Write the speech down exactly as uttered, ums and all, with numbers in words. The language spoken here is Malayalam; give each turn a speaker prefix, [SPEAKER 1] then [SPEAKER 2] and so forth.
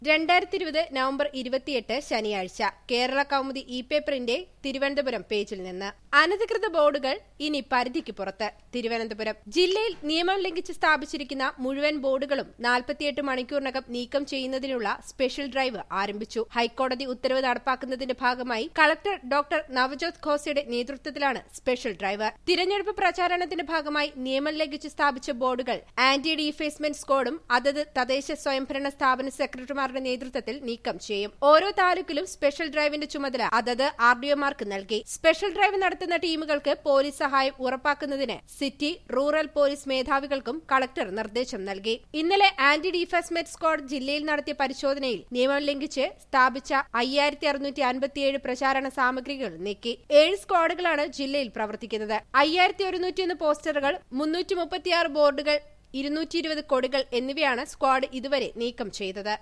[SPEAKER 1] രണ്ടായിരത്തി ഇരുപത് നവംബർ ഇരുപത്തിയെട്ട് ശനിയാഴ്ച കേരള കൗമുദി ഇ പേപ്പറിന്റെ തിരുവനന്തപുരം പേജിൽ നിന്ന് അനധികൃത ബോർഡുകൾ ഇനി പരിധിക്ക് പുറത്ത്. തിരുവനന്തപുരം ജില്ലയിൽ നിയമം ലംഘിച്ച് സ്ഥാപിച്ചിരിക്കുന്ന മുഴുവൻ ബോർഡുകളും നാൽപ്പത്തിയെട്ട് മണിക്കൂറിനകം നീക്കം ചെയ്യുന്നതിനുള്ള സ്പെഷ്യൽ ഡ്രൈവ് ആരംഭിച്ചു. ഹൈക്കോടതി ഉത്തരവ് നടപ്പാക്കുന്നതിന്റെ ഭാഗമായി കളക്ടർ ഡോക്ടർ നവജോത് ഖോസയുടെ നേതൃത്വത്തിലാണ് സ്പെഷ്യൽ ഡ്രൈവ്. തിരഞ്ഞെടുപ്പ് പ്രചാരണത്തിന്റെ ഭാഗമായി നിയമം ലംഘിച്ച് സ്ഥാപിച്ച ബോർഡുകൾ ആന്റി ഡീഫേസ്മെന്റ് സ്ക്വാഡും അതത് തദ്ദേശ സ്വയംഭരണ സ്ഥാപന സെക്രട്ടറിമാർ നേതൃത്വത്തിൽ നീക്കം ചെയ്യും. ഓരോ താലൂക്കിലും സ്പെഷ്യൽ ഡ്രൈവിന്റെ ചുമതല അതത് ആർ ഡി ഒമാർക്ക് നൽകി. സ്പെഷ്യൽ ഡ്രൈവ് നടത്തുന്ന ടീമുകൾക്ക് പോലീസ് സഹായം ഉറപ്പാക്കുന്നതിന് സിറ്റി റൂറൽ പോലീസ് മേധാവികൾക്കും കളക്ടർ നിർദ്ദേശം നൽകി. ഇന്നലെ ആന്റി ഡീഫേസ്മെന്റ് സ്ക്വാഡ് ജില്ലയിൽ നടത്തിയ പരിശോധനയിൽ നിയമം ലംഘിച്ച് സ്ഥാപിച്ച അയ്യായിരത്തി അറുന്നൂറ്റി അൻപത്തിയേഴ് പ്രചാരണ സാമഗ്രികൾ നീക്കി. ഏഴ് സ്ക്വാഡുകളാണ് ജില്ലയിൽ പ്രവർത്തിക്കുന്നത്. അയ്യായിരത്തി ഒരുന്നൂറ്റിയൊന്ന് പോസ്റ്ററുകൾ, മുന്നൂറ്റി മുപ്പത്തിയാറ് ബോർഡുകൾ, ഇരുന്നൂറ്റി ഇരുപത് കൊടികൾ എന്നിവയാണ് സ്ക്വാഡ് ഇതുവരെ നീക്കം ചെയ്തത്.